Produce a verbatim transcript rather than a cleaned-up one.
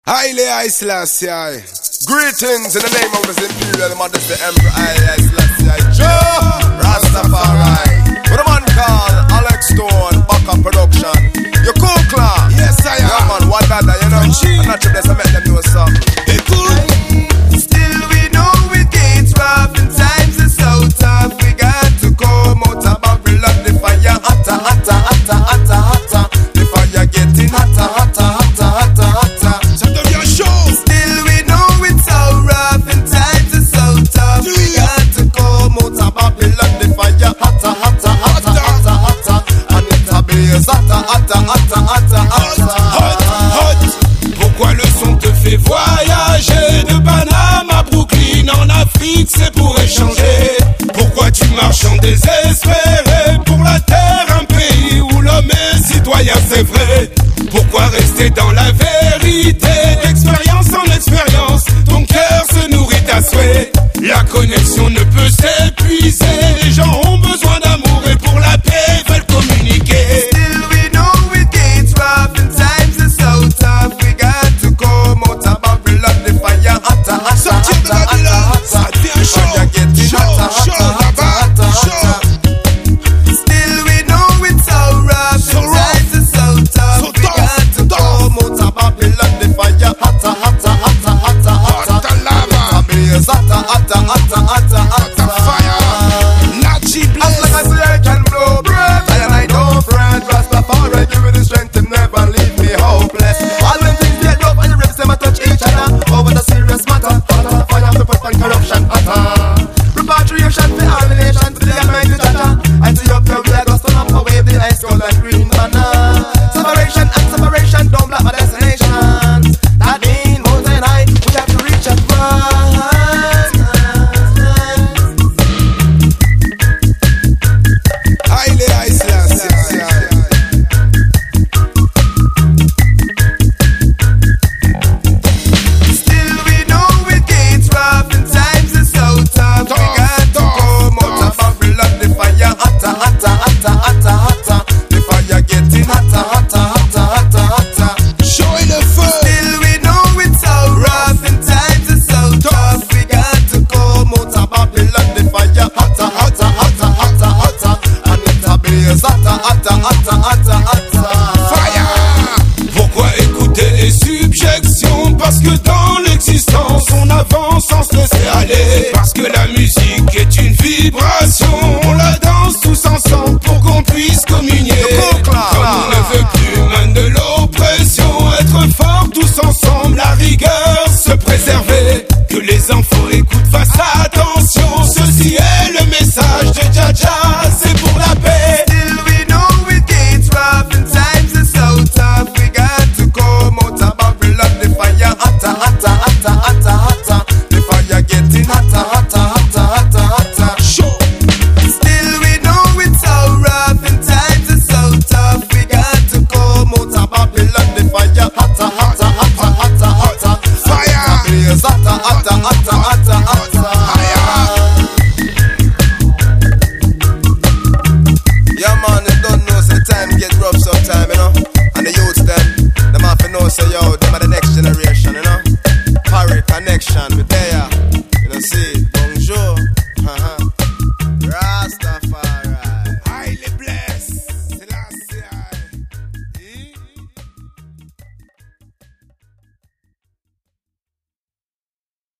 Haile Selassie. Greetings in the name of the Imperial Majesty Emperor Haile Selassie. Joe Rastafari. With a man called Alex Stone, Baka Production. You cool, Clark? Yes, I am. Yeah, man, what that, you know? I'm not sure I met them know something. They cool. Still we know it gets rough and times are so tough. We got to come out about we love the fire. Hotter, hotter, hotter, hotter, hotter. The fire getting hotter, hotter, hotter, hotter, hotter. Still we know it's so rough and times are so tough. We got to come out about we love the fire. Hotter, hotter, hotter, hotter, hotter. And it's a blaze hotter, hotter, hotter, hotter, hotter. Pourquoi le son te fait voyager de Panama à Brooklyn en Afrique, c'est pour échanger. Pourquoi tu marches en désespéré pour la terre, un pays où l'homme est citoyen, c'est vrai. Pourquoi rester dans la vérité, d'expérience en expérience, ton cœur se nourrit à souhait. La connexion ne peut s'épuiser, les gens ont besoin d'amour et pour la paix veulent communiquer. Still we know it gets rough and times are so tough. We got to come out about we love the fire. Hotter, hotter, hotter, hotter, hotter. The fire getting hotter, hotter, hotter, hotter, hotter. Still we know it's so rough and times are so tough. We got to come out about we love the fire. Hotter, hotter, hotter, hotter, hotter. The blaze hotter, hotter, hotter, hotter, hotter. Nachi As long as the air can blow breath, I and I don't fret. Rastafari give me the strength to never leave me hopeless. All when things get rough and the rivers them a touch each other over the serious matter. Hotter, fire for put on corruption. Hotter, repatriation for all the nations to the Almighty Jaja. I see up there we are gonna stand up and wave the ice gold and green banner. Separation and separation don't block my destination. That means more than I we have to reach at first. Haile Selassie. Still we know it gets rough and times are so tough. We got to come out about we love the fire. Hotter, hotter, hotter, hotter, hotter. The fire getting hotter, hotter, hotter, hotter, hotter. Show le feu. Still we know it's so rough and times are so tough. We got to come out about we love the fire. Hotter, hotter, hotter, hotter, hotter. And it's a blaze hotter, hotter, hotter, hotter, hotter. Fire. Pourquoi écouter les subjections? Parce que dans l'existence on avance sans se laisser aller. Parce que la musique est une vibration, on la danse tous ensemble pour qu'on puisse